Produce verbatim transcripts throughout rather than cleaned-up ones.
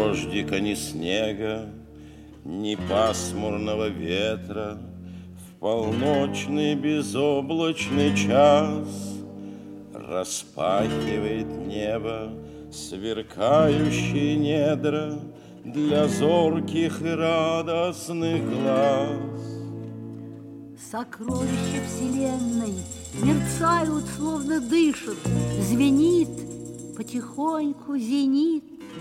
дождика, ни снега, ни пасмурного ветра. В полночный безоблачный час распахивает небо сверкающие недра для зорких и радостных глаз. Сокровища вселенной мерцают, словно дышат, звенит, потихоньку зенит.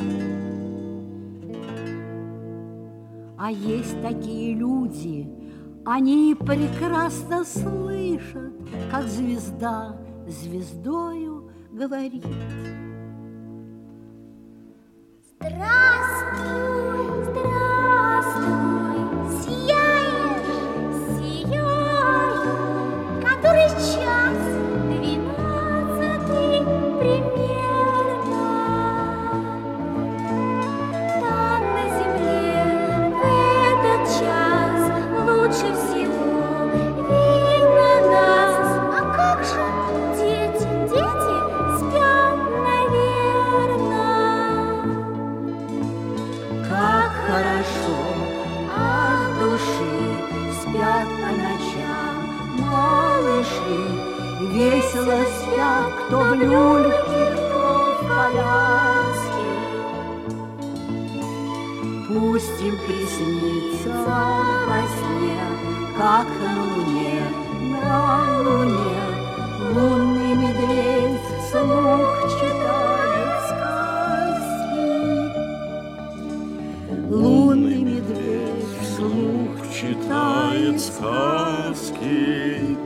А есть такие люди, они прекрасно слышат, как звезда звездою говорит. Здравствуй, здравствуй, сияешь, сияю, который час двенадцатый примерно. Там на земле в этот час лучше всего видно нас. А как же дети, дети спят, наверно. Как хорошо от души спят по ночам малыши, весело спят, кто в люльке, кто в коляске. Пусть им приснится во сне, как на луне, на луне лунный медведь вслух читает сказки. Лунный медведь вслух читает сказки.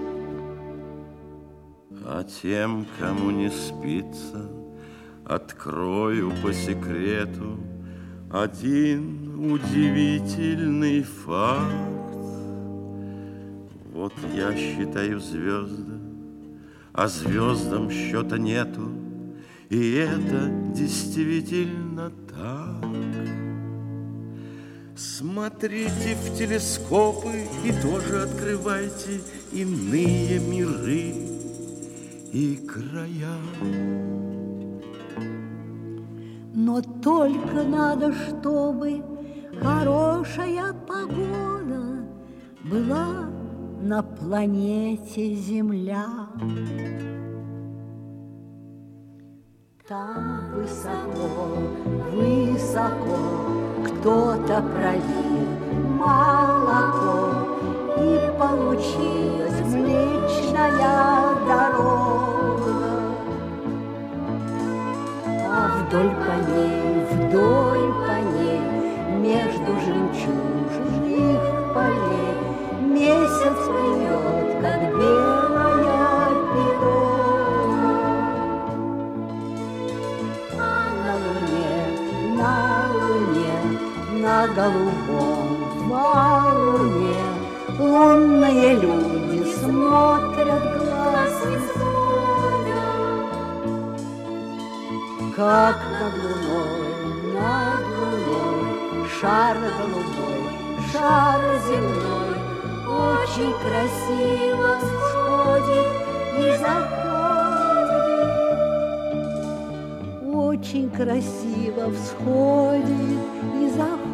А тем, кому не спится, открою по секрету один удивительный факт. Вот я считаю звезды, а звездам счета нету, и это действительно так. Смотрите в телескопы и тоже открывайте иные миры и края. Но только надо, чтобы хорошая погода была на планете Земля. Там высоко, высоко кто-то пролил молоко, и получилась Млечная дорога. А вдоль по ней, вдоль по ней, между жемчужных полей месяц плывет, как белая пирога. А на луне, на луне, на голубом валуне лунные люди смотрят глаз из года. Как над луной, над луной шар голубой, шар земной очень красиво всходит и заходит. Очень красиво всходит и заходит.